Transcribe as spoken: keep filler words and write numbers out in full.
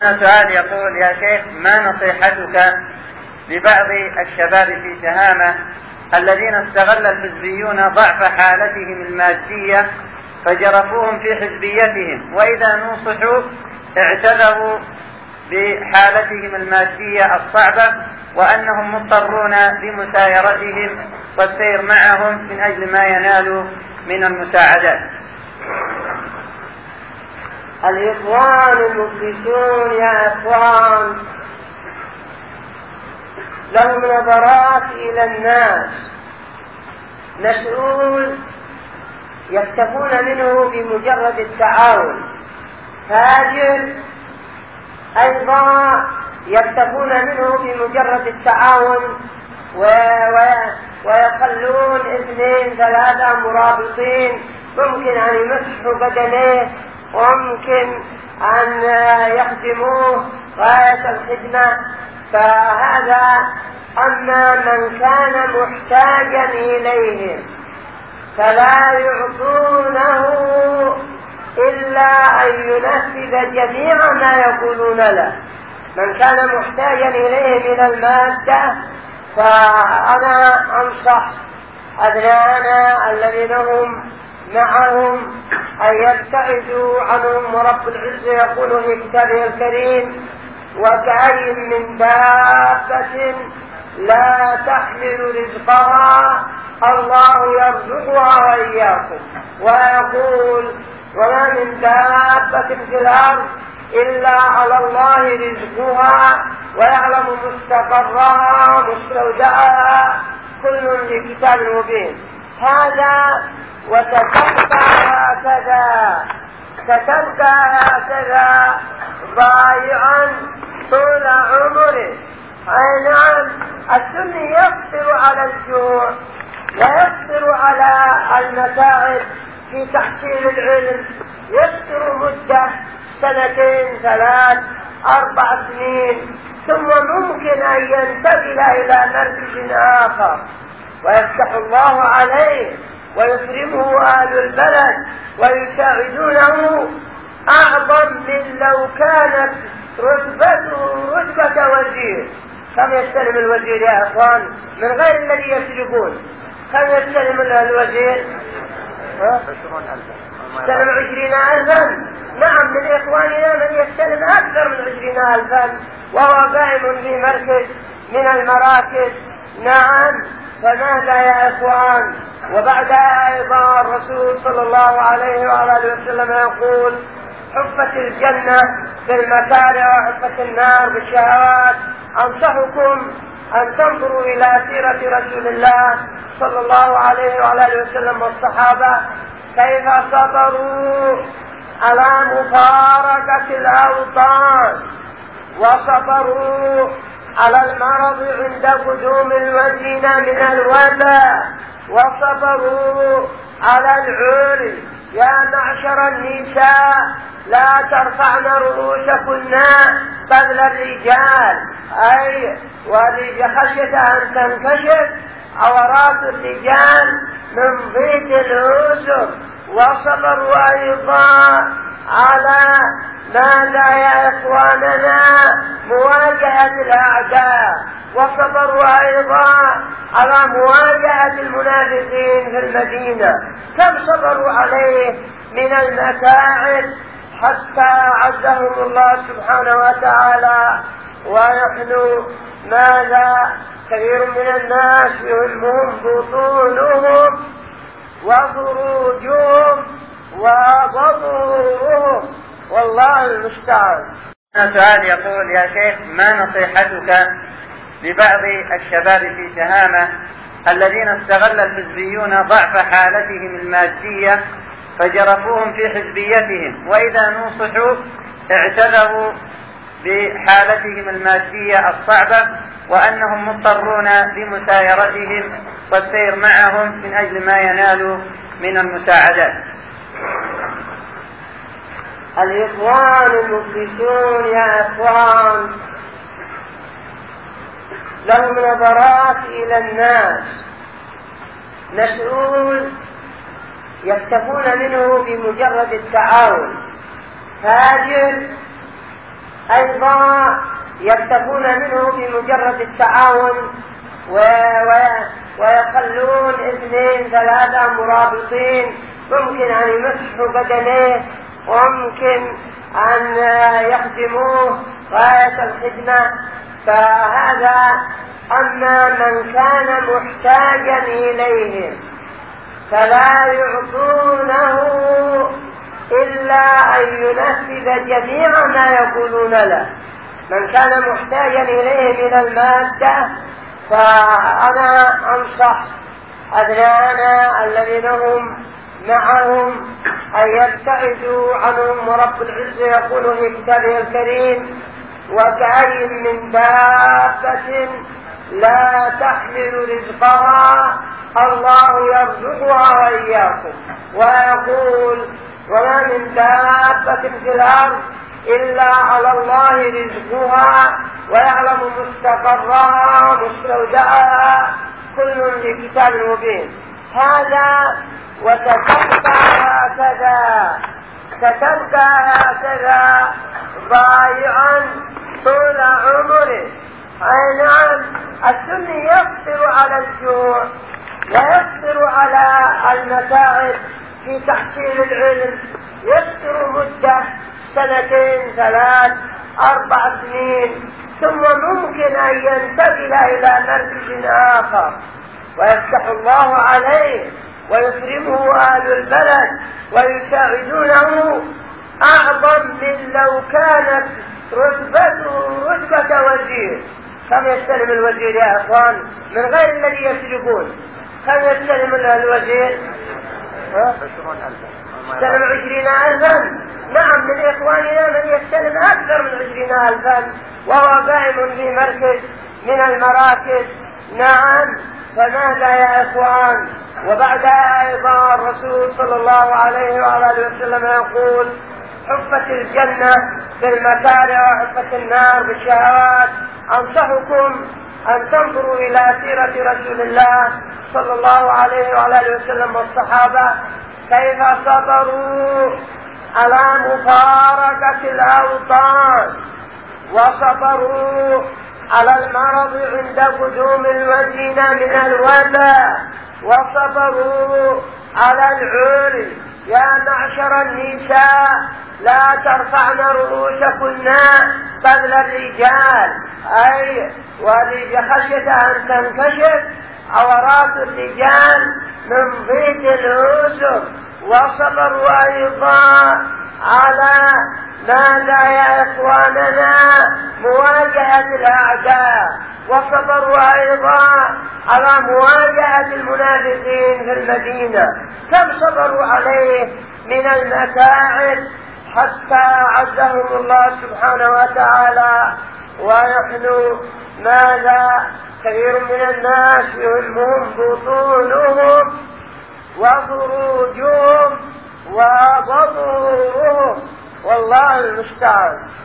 سؤال يقول: يا شيخ، ما نصيحتك لبعض الشباب في شهامة الذين استغل الحزبيون ضعف حالتهم المادية فجرفوهم في حزبيتهم، وإذا نصحوا اعتذروا بحالتهم المادية الصعبة وأنهم مضطرون لمسايرتهم والسير معهم من أجل ما ينالوا من المساعدات؟ الإخوان المفلسون يا إخوان لهم نظرات إلى الناس، مسؤول يكتفون منه بمجرد التعاون، تاجر أيضا يكتفون منه بمجرد التعاون ويخلون اثنين ثلاثة مرابطين ممكن أن يمسحوا بدنه وممكن أن يخدموه غاية الخدمة. فهذا أما من كان محتاجا إليهم فلا يعطونه إلا أن ينفذ جميع ما يقولون له. من كان محتاجا إليهم إلى المادة فأنا أنصح أبنائنا الذين هم معهم أن يبتعدوا عنهم، ورب العزة يقول في كتابه الكريم: وكأي من دابة لا تحمل رزقها الله يرزقها وإياكم، ويقول: وما من دابة في الأرض إلا على الله رزقها ويعلم مستقرها ومستودعها كل في كتاب مبين. هذا وستبقى هكذا ستبقى هكذا ضائعا طول عمره. أي نعم، السني يقدر على الجوع ويقدر على المتاعب في تحصيل العلم، يقدر مدة سنتين ثلاث أربع سنين، ثم ممكن أن ينتقل إلى مركز آخر ويفتح الله عليه ويكرمه أهل البلد ويساعدونه أعظم من لو كانت رتبته رتبة وزير. كم يستلم الوزير يا إخوان من غير الذي يسرقون؟ كم يستلم الوزير؟ يستلم عشرين ألفا. نعم، من إخواننا من يستلم أكثر من عشرين ألفا وهو قائم في مركز من المراكز. نعم، فماذا يا إخوان؟ وبعدها أيضا الرسول صلى الله عليه وآله وسلم يقول: حفت الجنة بالمكاره وحفت النار بالشهوات. أنصحكم أن تنظروا إلى سيرة رسول الله صلى الله عليه وآله وسلم والصحابة كيف صبروا على مفارقة الأوطان، وصبروا على المرض عند قدوم المدينة من الوباء، وصبروا على العري. يا معشر النساء لا ترفعن رؤوسكن قبل الرجال، أي خشية أن تنكشف عورات الرجال من ضيق الأذن. وصبروا أيضا على ماذا يا إخواننا؟ مواجهة الأعداء. وصبروا أيضا على مواجهة المنافقين في المدينة. كم صبروا عليه من المتاعب حتى عزهم الله سبحانه وتعالى. ونحن ماذا؟ كثير من الناس يهمهم بطونهم وفروجهم وظهورهم، والله المستعان. سؤال يقول: يا شيخ، ما نصيحتك لبعض الشباب في شهامة الذين استغل الحزبيون ضعف حالتهم المادية فجرفوهم في حزبيتهم، وإذا نصحوا اعتذروا بحالتهم المادية الصعبة وأنهم مضطرون لمسايرتهم والسير معهم من أجل ما ينالوا من المساعدات؟ الإخوان المفلسون يا إخوان لهم نظرات إلى الناس، مسؤول يكتفون منه بمجرد التعاون، تاجر أيضا يكتفون منه بمجرد التعاون ويخلون اثنين ثلاثة مرابطين ممكن أن يمسحوا بدنه وممكن أن يخدموه غاية الخدمة. فهذا أما من كان محتاجا إليهم فلا يعطونه إلا أن ينفذ جميع ما يقولون له. من كان محتاجا إليه من المادة فأنا أنصح أبناءنا الذين هم معهم أن يبتعدوا عنهم. ورب العزة يقول في كتابه الكريم: وكأي من دابة لا تحمل رزقها الله يرزقها وإياكم. ويقول: وما من دابة في الأرض إلا على الله رزقها ويعلم مستقرها ومستودعها كل في كتاب مبين. هذا وستبقى هكذا ستبقى هكذا ضائعا طول عمره. أي نعم، السني يصبر على الجوع ويصبر على المتاعب في تحصيل العلم، يصبر مدة سنتين ثلاث أربع سنين، ثم ممكن أن ينتقل إلى مركز آخر ويفتح الله عليه ويكرمه أهل البلد ويساعدونه أعظم من لو كانت رتبته رتبة وزير. كم يستلم الوزير يا أخوان من غير الذي يسرقون؟ كم يستلم الوزير؟ يستلم عشرين ألفا. نعم، من إخواننا من يستلم أكثر من عشرين ألفا وهو قائم في مركز من المراكز. نعم، فماذا يا إخوان؟ وبعدها أيضا الرسول صلى الله عليه وعلى آله وسلم يقول: حفت الجنة بالمكاره وحفت النار بالشهوات. أنصحكم أن تنظروا إلى سيرة رسول الله صلى الله عليه وعلى آله وسلم والصحابة كيف صبروا على مفارقة الأوطان، وصبروا على المرض عند قدوم المدينة من الوباء، وصبروا على العري. يا معشر النساء لا ترفعن رؤوسكن قبل الرجال، أي خشية أن تنكشف عورات الرجال من ضيق الأذن. وصبروا أيضا على ماذا يا إخواننا؟ مواجهة الأعداء. وصبروا أيضا على مواجهة المنافقين في المدينة. كم صبروا عليه من المتاعب حتى عزهم الله سبحانه وتعالى. ونحن ماذا؟ كثير من الناس يهمهم بطونهم وفروجهم وظهورهم، والله المستعان.